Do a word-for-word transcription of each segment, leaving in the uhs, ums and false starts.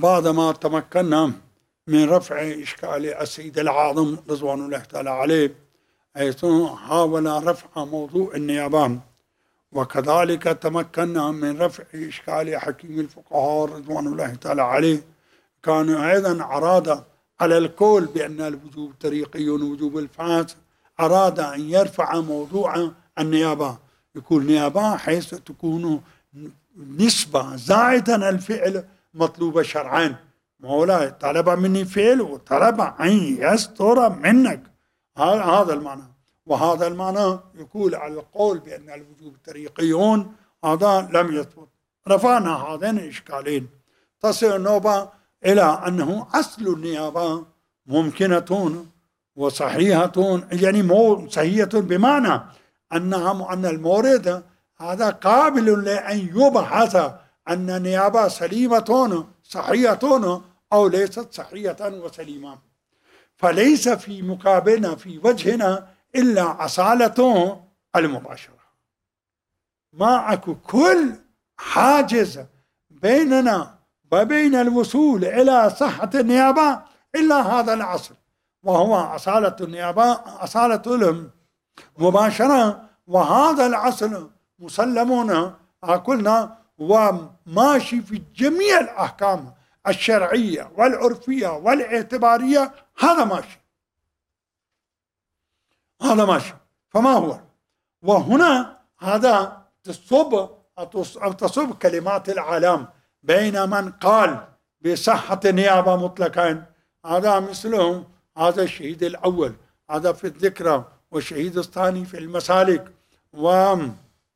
بعدما تمكنا من رفع إشكال السيد العاظم رضوان الله تعالى عليه، حيث حاول رفع موضوع النيابة، وكذلك تمكنا من رفع إشكال حكيم الفقهاء رضوان الله تعالى عليه، كان أيضا أراد على القول بأن الوجوب طريقي ووجوب الفاس، أراد أن يرفع موضوع النيابة، يقول نيابة حيث تكون نسبة زائدا الفعل مطلوبة شرعا. مولاي طلب مني فعل وطلب أن يستر منك، هذا المعنى. وهذا المعنى يقول على القول بأن الوجوب طريقيون، هذا لم يثبت. رفعنا هذين الإشكالين، تصل النوبة إلى أنه أصل النيابة ممكنة وصحيحة، يعني مو صحيحة بمعنى أنها أن المورد هذا قابل لأن يبحث أن النيابة سليمة صحيحة أو ليست صحيحة وسليمة، فليس في مقابلنا في وجهنا إلا أصالة المباشرة. ما أكو كل حاجز بيننا وبين الوصول إلى صحة النيابة إلا هذا الأصل، وهو أصالة النيابة، أصالة المباشرة. وهذا الأصل مسلمون قلنا وماشي في جميع الأحكام الشرعية والعرفية والاعتبارية، هذا ماشي، هذا ماشي. فما هو؟ وهنا هذا تصب أو تصب كلمات العالم بين من قال بصحة النيابة مطلقا، هذا مثلهم هذا الشهيد الأول هذا في الذكرى، والشهيد الثاني في المسالك، وهو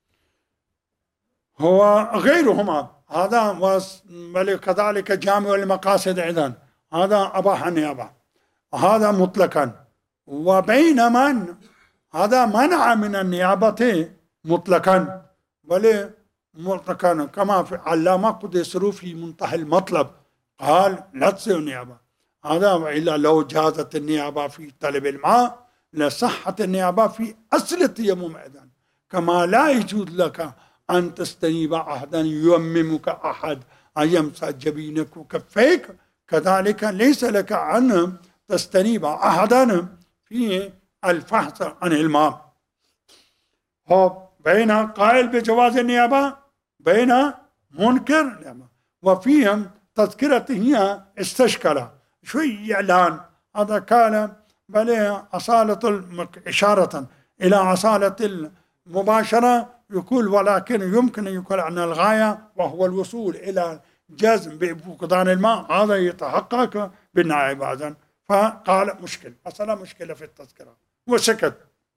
غيرهما، هذا وكذلك جامع المقاصد أيضا، هذا أباح النيابة، هذا مطلقا. وبين من هذا منع من النيابة مطلقا، بل مطلقا كما في علامة قدسرو في منتهى المطلب قال لا تصير النيابة هذا، وإلا لو جازت النيابة في طلب الماء لصحت النيابة في أصل التيمم أيضا، كما لا يجوز لك أن تستنيب أحدا ييممك أحد أن يمسح جبينك وكفيك، كذلك ليس لك أن تستنيب أحدا في الفحص عن الماء. هو بين قائل بجواز النيابة بين منكر، وفيهم تذكرة هي استشكل شوي إعلان، هذا كان بل أصالة إشارة إلى أصالة المباشرة، يقول ولكن يمكن أن يقول عن الغاية وهو الوصول إلى جزم بفقدان الماء، هذا يتحقق بالنائب أيضا. فقال مشكلة، أصلا مشكلة في التذكرة وسكت.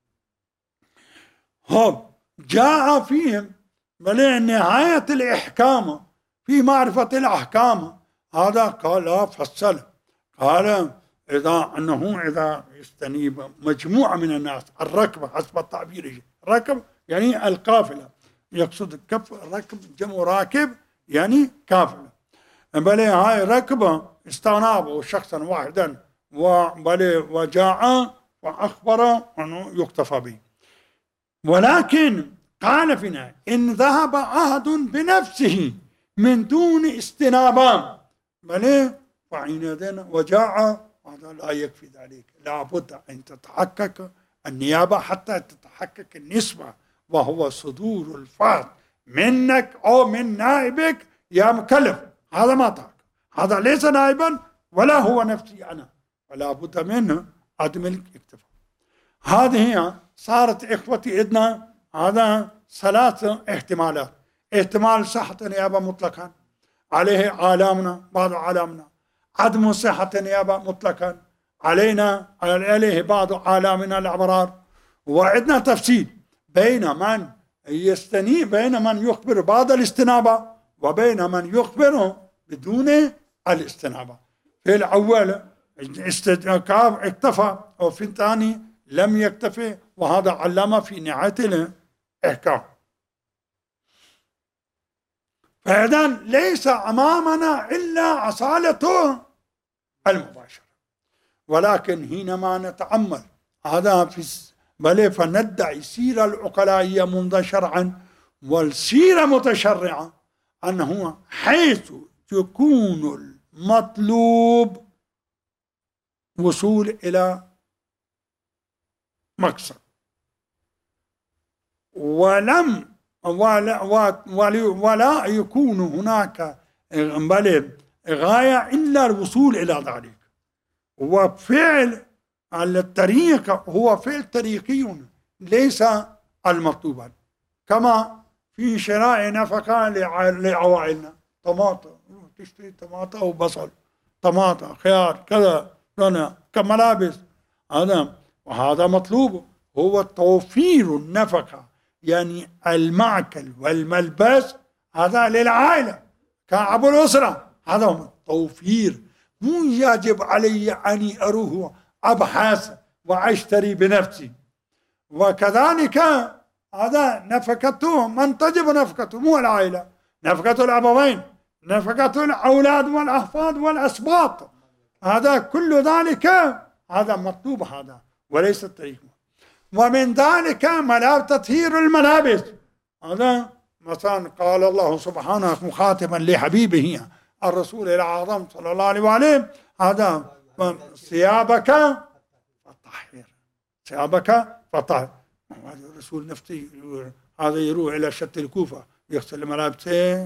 هم جاء فيهم بل نهاية الإحكام في معرفة الأحكام، هذا قال لا فصل، قال إذا أنه إذا يستنيب مجموعة من الناس الركبة حسب التعبير، الركب يعني القافلة، يقصد الكف الركب جمع راكب يعني قافلة، بل هاي ركبة استنابوا شخصا واحدا وبل وجاء وأخبر أنه يكتفى به. ولكن قال فينا إن ذهب عهد بنفسه من دون استنابان بل فعندنا وجاء، هذا لا يكفي ذلك، لابد أن تتحقق النيابة حتى تتحقق النسبة، وهو صدور الفرد منك أو من نائبك يا مكلف، هذا ما تحقق، هذا ليس نائبا ولا هو نفسي أنا، ولا بد منه عدم الاكتفاء. هذه صارت إخوتي إذنا هذا ثلاث احتمالات: احتمال صحة النيابة مطلقا عليه عالمنا بعض عالمنا، عدم صحة النيابة مطلقا علينا عليه بعض عالمنا الأبرار، وعندنا تفصيل بين من يستنيب بين من يخبر بعض الاستنابة وبين من يخبر بدون الاستنابة. في الأول اكتفى وفي الثاني لم يكتفي، وهذا علم في نهاية الإحكام. فإذا ليس أمامنا إلا أصالة المباشرة، ولكن حينما نتأمل هذا في بل فندعي السيرة العقلائية منذ شرعا والسيرة متشرعة أنه حيث يكون مطلوب وصول إلى مقصد، ولم ولا, ولا يكون هناك غاية إلا الوصول إلى ذلك. وفعل الطريق هو فعل طريقي ليس المطلوبا، كما في شراء نفقة لعوائلنا، طماطم تشتري طماطم وبصل، طماطم خيار كذا كملابس، هذا وهذا مطلوب، هو توفير النفقة، يعني المأكل والملبس هذا للعائلة كأبو الأسرة، هذا هو التوفير. مو يجب علي أن أروح أبحث وأشتري بنفسي. وكذلك هذا نفقته من تجب نفقته، مو العائلة، نفقة الأبوين، نفقة الأولاد والأحفاد والأسباط، هذا كل ذلك هذا مطلوب، هذا وليس الطريق. ومن ذلك ملابس، تطهير الملابس، هذا مثلا قال الله سبحانه مخاطبا لحبيبه الرسول الأعظم صلى الله عليه وآله، هذا ثيابك فطهر، ثيابك فطهر. هذا الرسول نفسه هذا يروح إلى شتى الكوفة يغسل ملابسه،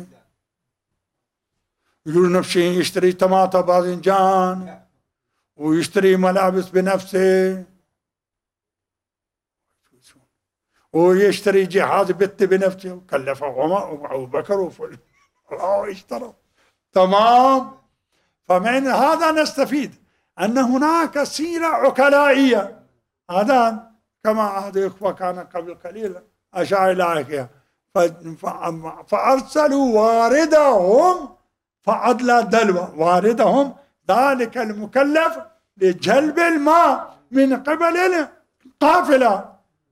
يقول نفسه يشتري طماطم باذنجان ويشتري ملابس بنفسه، ويشتري جهاز بت بنفسه، وكلفه عمر وابو بكر وفل اشتروا. تمام. فمن هذا نستفيد ان هناك سيره عقلائيه، هذا كما هذا الاخوه كان قبل قليل اشار الى فارسلوا واردهم فأدلى دلوه، واردهم ذلك المكلف لجلب الماء من قبل القافله.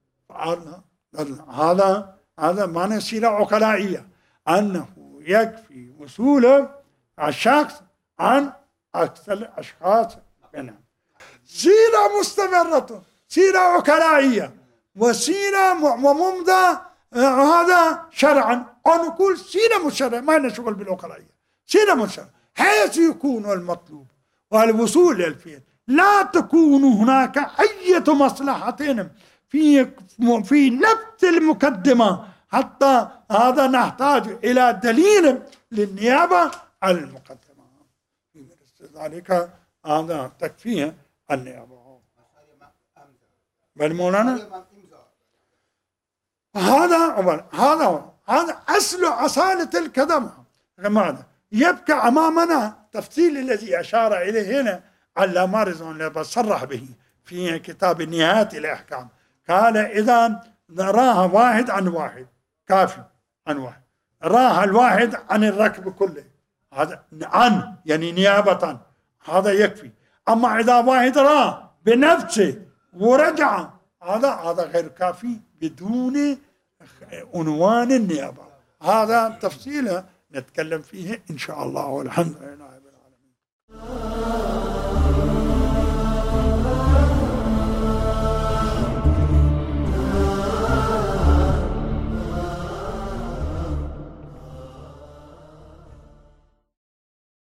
هذا هذا معنى سيرة عقلائية، أنه يكفي وصول الشخص عن أكثر الأشخاص منهم. سيرة مستمرة، سيرة عقلائية، وسيرة وممضى هذا شرعا، أو نقول سيرة مشرعة، ما لنا شغل بالعقلائية، سيرة مشرعة حيث يكون المطلوب والوصول للفعل، لا تكون هناك أي مصلحة في في نفس المقدمة، حتى هذا نحتاج إلى دليل للنيابة على المقدمة، ذلك هذا تكفيه النيابة. بل مولانا هذا هذا هذا أصل أصالة الكلام. ماذا يبقى أمامنا تفصيل الذي أشار إليه هنا علامة رضوان الله صرح به في كتاب نهاية الأحكام، قال إذا راها واحد عن واحد كافي، عن واحد راها الواحد عن الركب كله، هذا عن يعني نيابة، هذا يكفي. أما إذا واحد راه بنفسه ورجع، هذا هذا غير كافي بدون عنوان النيابة. هذا تفصيله نتكلم فيه إن شاء الله، والحمد لله.